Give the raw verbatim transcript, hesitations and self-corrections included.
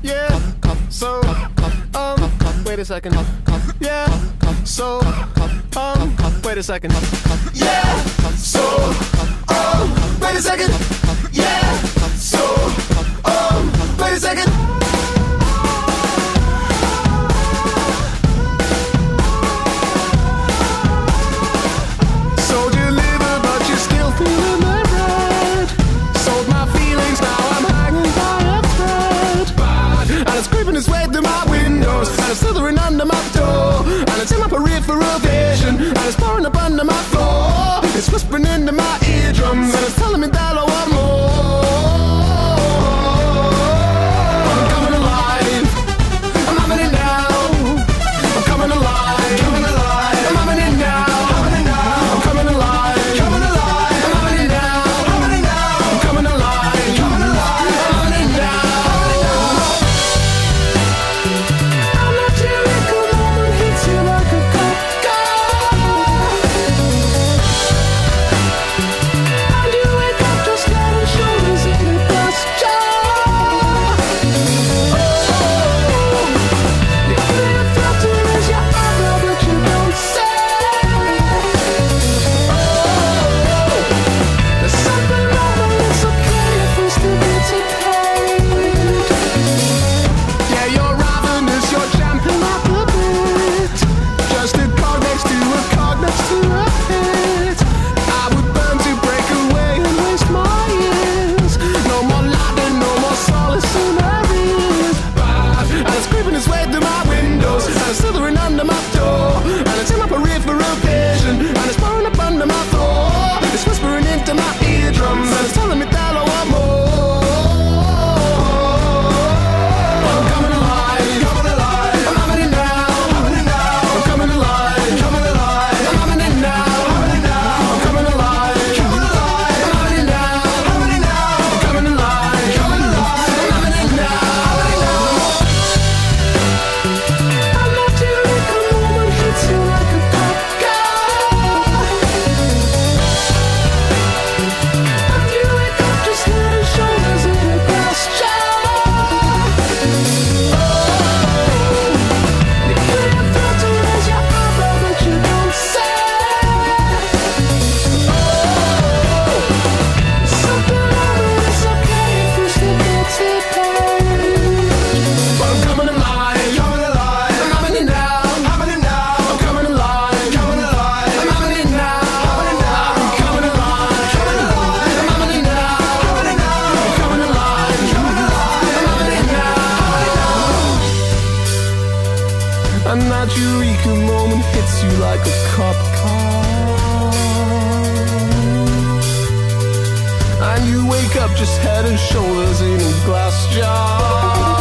yeah. So, um, wait a second. Yeah. So, um, wait a second. Yeah. So, um, wait a second. Yeah. So, um, wait a second. Sold your liver, but you're still feeling the bread. Sold my feelings, now I'm hanging by a thread. And it's creeping its way through my windows, and it's slithering under my door, and it's in my peripheral vision, and it's pouring up under my floor. It's whispering into my eardrums, and it's telling me that I want more. I'm coming alive. I'm having it now. I'm coming alive. Coming alive. I'm having it now. Having it now. I'm coming alive. Coming alive. I'm having it now. Having it now. I'm coming alive. Coming alive. I'm having it now. I'll let you make a moment hit you like a cop car. And you wake up just head and shoulders in a glass jar. Oh, you feel felt to raise your eyebrow, but you don't say. Oh, there's something wrong, but it's okay if we still get to paid. Yeah, you're ravenous, you're champing at the bit. Just a cog next to a cog next to a pit. I would burn to break away and waste my years. No more laughing, no more solace in there is. And it's creeping its way through my windows, and it's slithering under my door, and it's in my peripheral vision, and it's pouring up under my floor. It's whispering into my eardrums, and it's telling me that I want more. I'm coming alive. Coming alive. I'm having it now. Having it now. I'm coming alive. Coming alive. I'm having it now. Having it now. I'm coming alive. Coming alive. I'm having it now. Having it now. I'm coming alive. Coming alive. I'm having it now. Having it now. I'll let you make a moment hit you like a cop car. And you wake up just head and shoulders in a glass jar. Oh, you could have felt to raise your eyebrow, but you don't say. Oh, something wrong, but it's okay if we still get to paid. But I'm coming alive. Coming alive. I'm having it now. Having it now. I'm coming alive. Coming alive. I'm having it now. Having it now. I'm coming alive. Coming alive. I'm having it now. Having it now. I'm coming alive. Coming alive. I'm having it now. Having it now. And that eureka moment hits you like a cop car, and you wake up just head and shoulders in a glass jar.